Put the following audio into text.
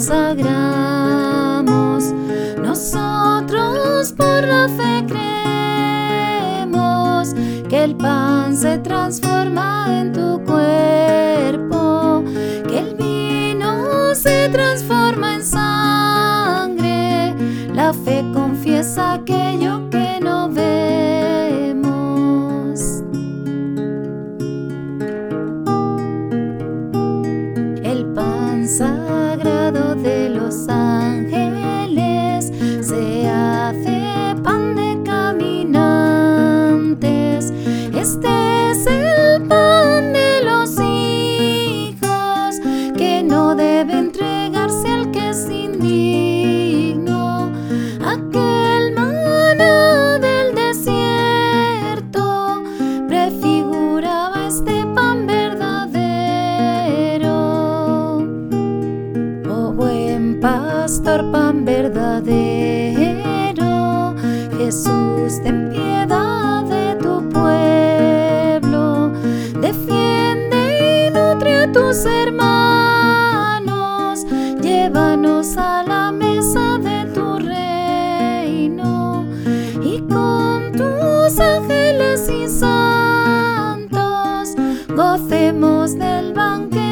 consagramos. Nosotros por la fe creemos que el pan se transforma en tu cuerpo, que el vino se transforma en sangre. La fe confiesa aquello que no vemos. El pan sagrado de los ángeles se hace pan de caminantes. Este es el pan de los hijos, que no debe entregarse al que es indigno. Aquel maná del desierto prefiguraba este pan verdadero. Oh buen pastor, pan verdadero, Jesús, ten piedad de tu pueblo. Defiende y nutre a tus hermanos, llévanos a la mesa de tu reino, y con tus ángeles y santos gocemos del banquete